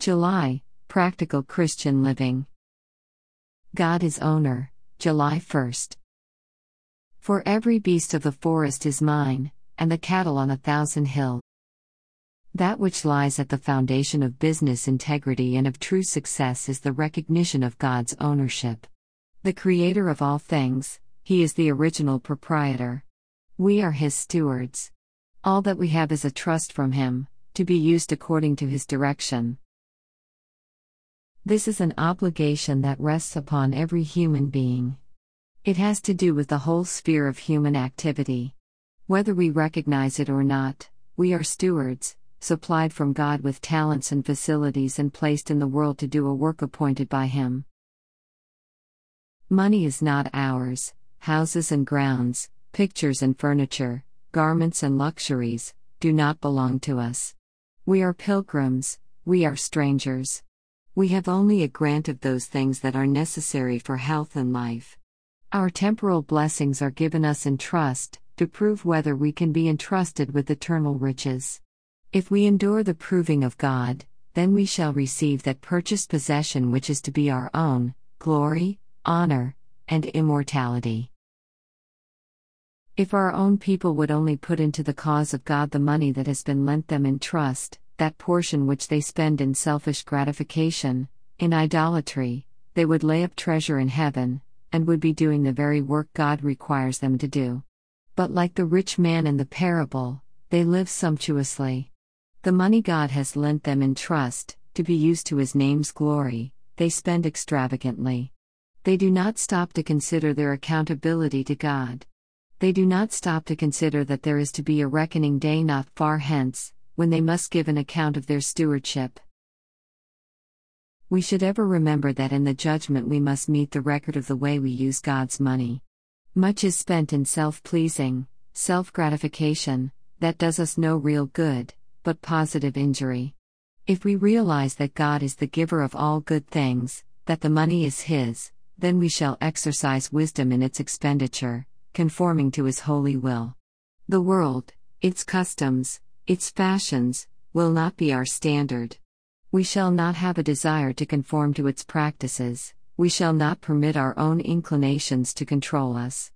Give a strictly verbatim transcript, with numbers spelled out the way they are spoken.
July, Practical Christian Living. God is owner, July first. For every beast of the forest is mine, and the cattle on a thousand hills. That which lies at the foundation of business integrity and of true success is the recognition of God's ownership. The Creator of all things, He is the original proprietor. We are His stewards. All that we have is a trust from Him, to be used according to His direction. This is an obligation that rests upon every human being. It has to do with the whole sphere of human activity. Whether we recognize it or not, we are stewards, supplied from God with talents and facilities and placed in the world to do a work appointed by Him. Money is not ours. Houses and grounds, pictures and furniture, garments and luxuries, do not belong to us. We are pilgrims, we are strangers. We have only a grant of those things that are necessary for health and life. Our temporal blessings are given us in trust, to prove whether we can be entrusted with eternal riches. If we endure the proving of God, then we shall receive that purchased possession which is to be our own, glory, honor, and immortality. If our own people would only put into the cause of God the money that has been lent them in trust, that portion which they spend in selfish gratification, in idolatry, they would lay up treasure in heaven, and would be doing the very work God requires them to do. But like the rich man in the parable, they live sumptuously. The money God has lent them in trust, to be used to His name's glory, they spend extravagantly. They do not stop to consider their accountability to God. They do not stop to consider that there is to be a reckoning day not far hence, when they must give an account of their stewardship. We should ever remember that in the judgment we must meet the record of the way we use God's money. Much is spent in self-pleasing, self-gratification, that does us no real good, but positive injury. If we realize that God is the giver of all good things, that the money is His, then we shall exercise wisdom in its expenditure, conforming to His holy will. The world, its customs, its fashions, will not be our standard. We shall not have a desire to conform to its practices, we shall not permit our own inclinations to control us.